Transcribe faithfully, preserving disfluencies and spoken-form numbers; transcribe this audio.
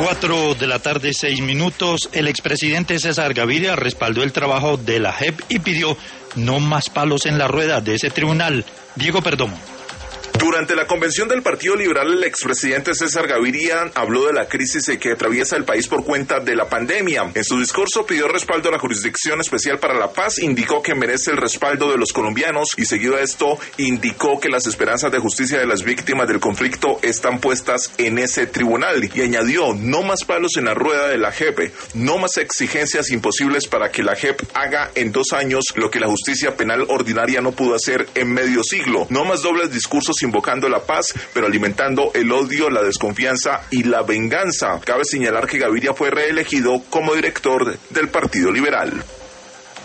Cuatro de la tarde, seis minutos. El expresidente César Gaviria respaldó el trabajo de la J E P y pidió no más palos en la rueda de ese tribunal. Diego Perdomo. Durante la convención del Partido Liberal, el expresidente César Gaviria habló de la crisis que atraviesa el país por cuenta de la pandemia. En su discurso pidió respaldo a la Jurisdicción Especial para la Paz, indicó que merece el respaldo de los colombianos y seguido a esto indicó que las esperanzas de justicia de las víctimas del conflicto están puestas en ese tribunal y añadió no más palos en la rueda de la J E P, no más exigencias imposibles para que la J E P haga en dos años lo que la justicia penal ordinaria no pudo hacer en medio siglo, no más dobles discursos invocando la paz, pero alimentando el odio, la desconfianza y la venganza. Cabe señalar que Gaviria fue reelegido como director del Partido Liberal.